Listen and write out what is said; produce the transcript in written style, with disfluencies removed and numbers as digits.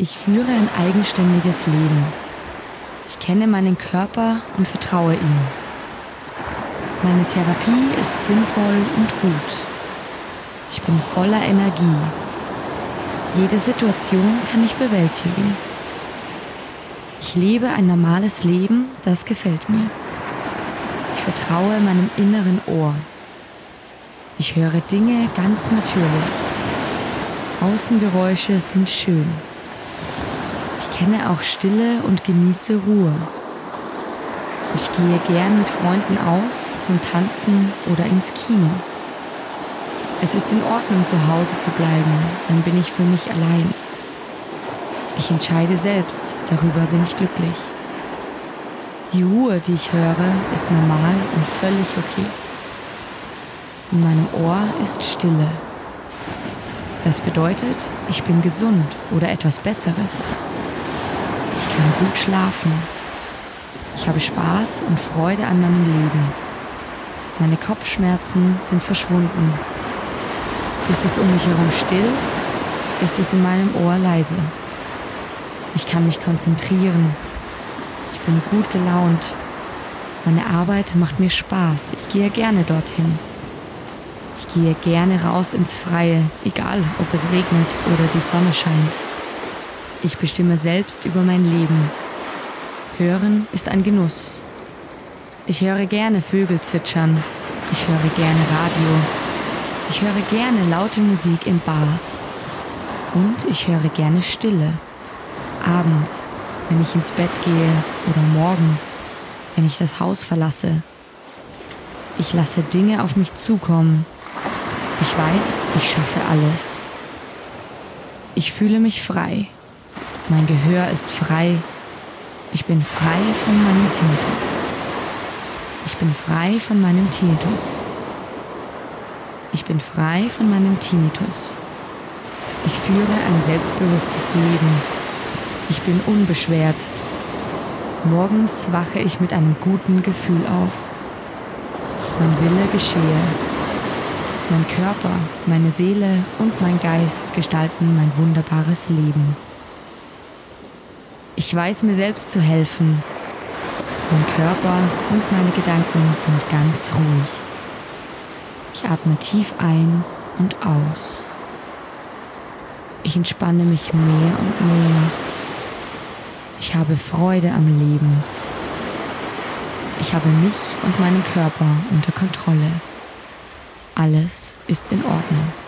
Ich führe ein eigenständiges Leben. Ich kenne meinen Körper und vertraue ihm. Meine Therapie ist sinnvoll und gut. Ich bin voller Energie. Jede Situation kann ich bewältigen. Ich lebe ein normales Leben, das gefällt mir. Ich vertraue meinem inneren Ohr. Ich höre Dinge ganz natürlich. Außengeräusche sind schön. Ich kenne auch Stille und genieße Ruhe. Ich gehe gern mit Freunden aus, zum Tanzen oder ins Kino. Es ist in Ordnung, zu Hause zu bleiben, dann bin ich für mich allein. Ich entscheide selbst, darüber bin ich glücklich. Die Ruhe, die ich höre, ist normal und völlig okay. In meinem Ohr ist Stille. Das bedeutet, ich bin gesund oder etwas Besseres. Ich kann gut schlafen. Ich habe Spaß und Freude an meinem Leben. Meine Kopfschmerzen sind verschwunden. Ist es um mich herum still, ist es in meinem Ohr leise. Ich kann mich konzentrieren. Ich bin gut gelaunt. Meine Arbeit macht mir Spaß. Ich gehe gerne dorthin. Ich gehe gerne raus ins Freie, egal ob es regnet oder die Sonne scheint. Ich bestimme selbst über mein Leben. Hören ist ein Genuss. Ich höre gerne Vögel zwitschern. Ich höre gerne Radio. Ich höre gerne laute Musik in Bars. Und ich höre gerne Stille. Abends, wenn ich ins Bett gehe oder morgens, wenn ich das Haus verlasse. Ich lasse Dinge auf mich zukommen. Ich weiß, ich schaffe alles. Ich fühle mich frei. Mein Gehör ist frei. Ich bin frei von meinem Tinnitus. Ich bin frei von meinem Tinnitus. Ich bin frei von meinem Tinnitus. Ich führe ein selbstbewusstes Leben. Ich bin unbeschwert. Morgens wache ich mit einem guten Gefühl auf. Mein Wille geschehe. Mein Körper, meine Seele und mein Geist gestalten mein wunderbares Leben. Ich weiß mir selbst zu helfen. Mein Körper und meine Gedanken sind ganz ruhig. Ich atme tief ein und aus. Ich entspanne mich mehr und mehr. Ich habe Freude am Leben. Ich habe mich und meinen Körper unter Kontrolle. Alles ist in Ordnung.